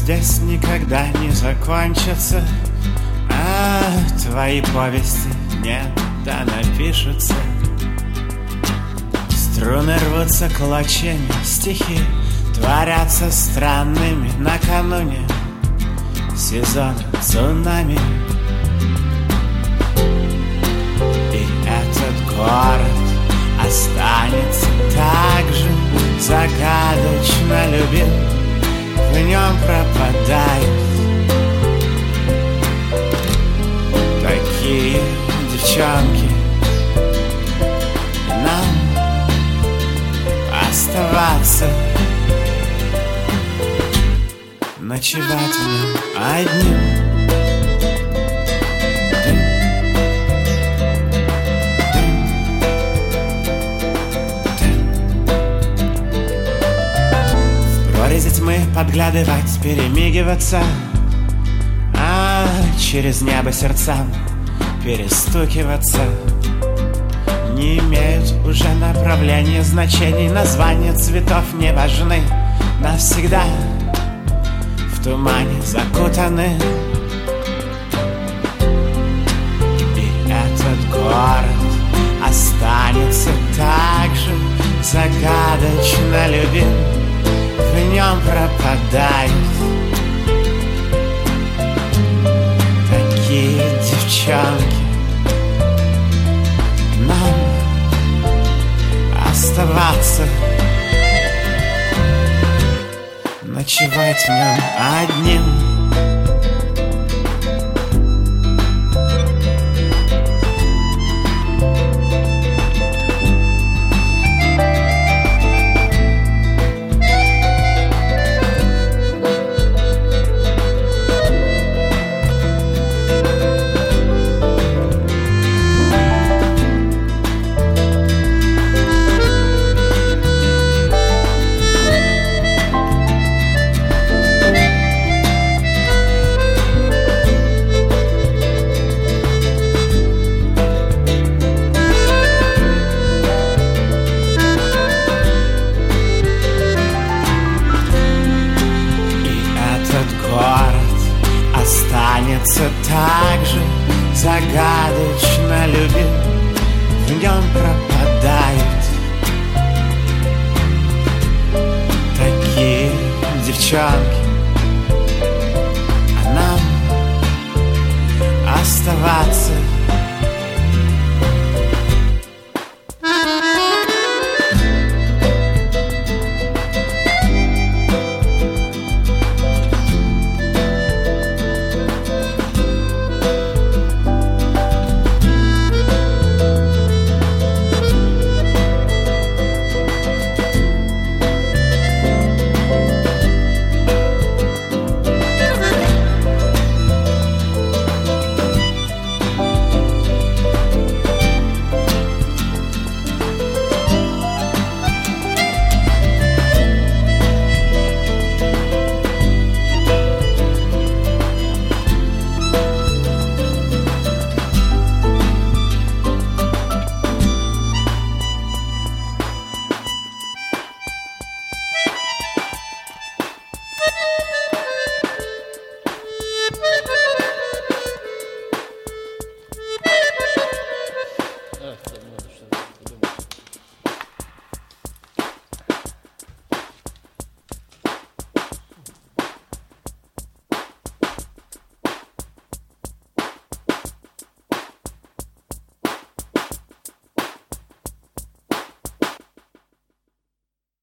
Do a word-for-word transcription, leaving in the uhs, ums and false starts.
здесь никогда не закончатся, а твои повести не да напишутся. Струны рвутся клочьями, стихи творятся странными накануне сезона цунами. И этот город останется так же загадочно любим, в нем пропадают такие девчонки. И нам оставаться, ночевать в нем одним. Прорези тьмы подглядывать, перемигиваться, а через небо сердцам перестукиваться. Не имеют уже направления, значений, названия цветов не важны. Навсегда в тумане закутаны. И этот город останется так же загадочно любим, в нем пропадают такие девчонки. Нам оставаться, ночевать в нем одним. Останется так же загадочно любим, в нем пропадают такие девчонки. А нам оставаться,